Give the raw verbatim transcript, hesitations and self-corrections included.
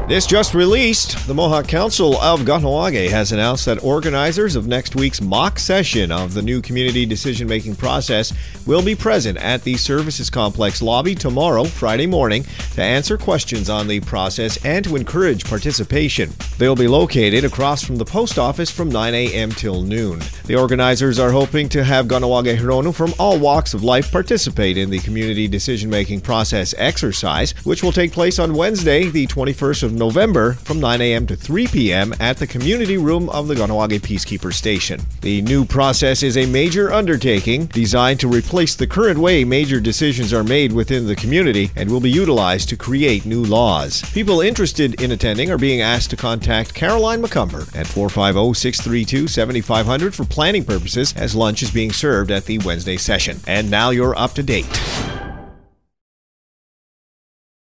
This just released. The Mohawk Council of Kahnawake has announced that organizers of next week's mock session of the new community decision-making process will be present at the Services Complex lobby tomorrow, Friday morning, to answer questions on the process and to encourage participation. They'll be located across from the post office from nine a.m. till noon. The organizers are hoping to have Kahnawake Hironu from all walks of life participate in the community decision-making process exercise, which will take place on Wednesday, the twenty-first of November from nine a.m. to three p.m. at the community room of the Kahnawake Peacekeeper Station. The new process is a major undertaking designed to replace the current way major decisions are made within the community and will be utilized to create new laws. People interested in attending are being asked to contact Caroline McCumber at four five zero, six three two, seven five zero zero for planning purposes, as lunch is being served at the Wednesday session. And now you're up to date.